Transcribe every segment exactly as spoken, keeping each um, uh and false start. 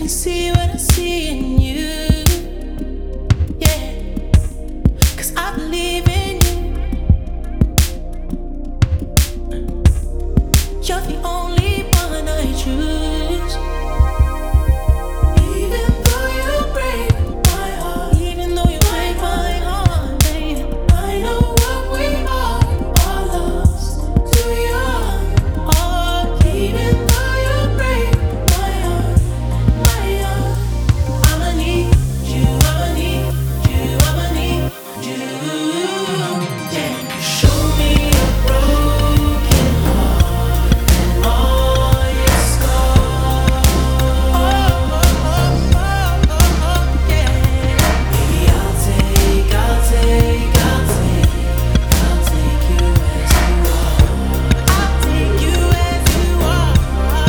see what I see in you. Yeah, 'cause I believe in you. You're the only one I choose. Even though you break my heart, even though you break my heart, baby, I know what we are, all lost too young. Oh, even though you break my heart, my heart, I'ma need you, I'ma need you, I'ma need you. Yeah, show me a broken heart and all your scars. Oh, oh, oh, oh, oh, oh, yeah. Baby, I'll take, I'll take, I'll take, I'll take you as you are. I'll take you as you are.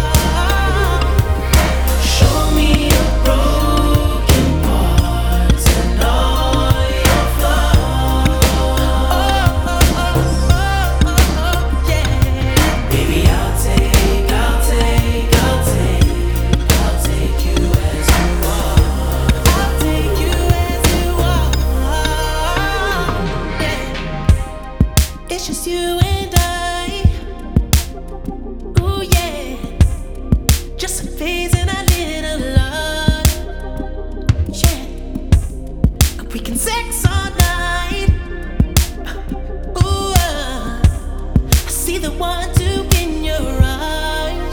Show me your broken parts and all your flaws. Oh, oh, oh, oh, oh, yeah. Baby, I'll take, I'll take, I'll take, I'll take you as you are. I'll take you as you are. Yeah. It's just you and I. Ooh, yeah. Just a phase in our little love. Yeah. We can sex all night. Ooh, uh, I see the one two in your eyes.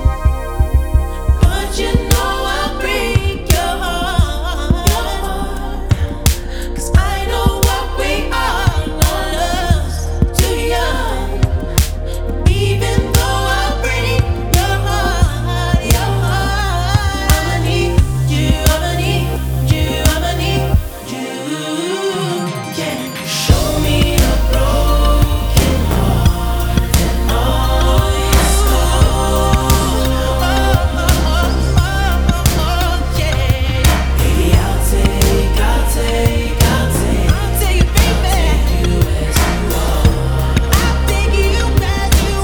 But you know I'll break your heart. 'Cause I know what we are, all love's too young. Even though I break your heart, your heart, I'ma need you, I'ma need you, I'ma need you. Yeah, show me a broken heart and all your scars. Oh, oh, oh, oh, oh, yeah. Baby, I'll take, I'll take, I'll take, I'll take you, baby. I'll take you as you are. I'll take you as you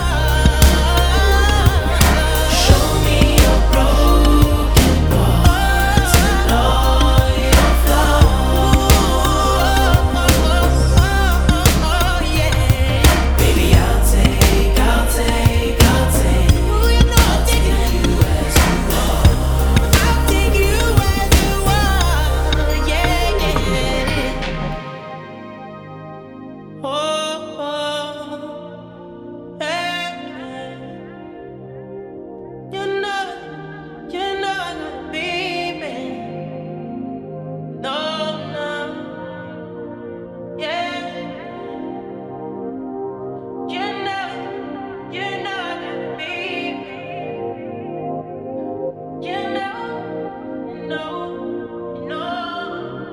are. Show me your broken parts and all your flaws. Oh, oh, oh, yeah. Baby, I'll take, I'll take, I'll take, ooh, you know I'll take you as you are. I'll take you as you are. Yeah, yeah. Oh, oh, hey, you know, you know I gotta be, baby. No, no, yeah. You know, you know I gotta be, you know, you know, you know,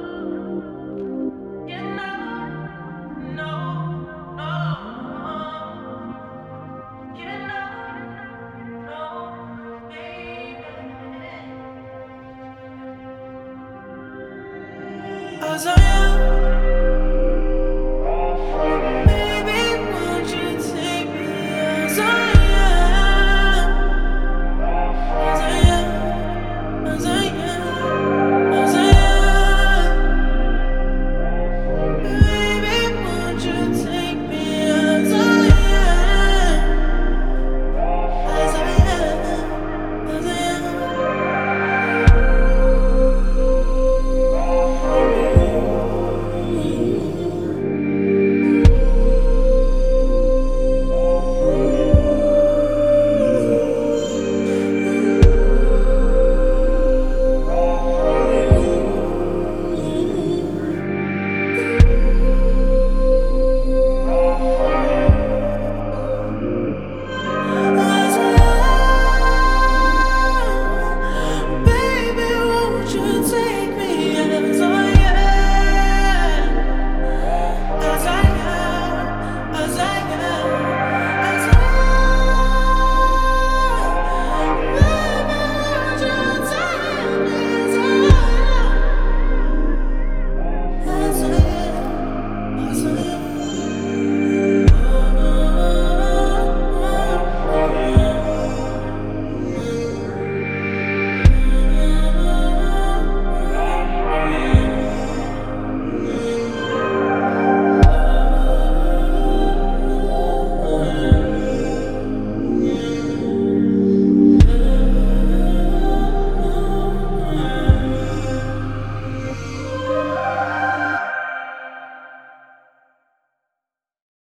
you know, no, no, you know, no, baby. 'Cause I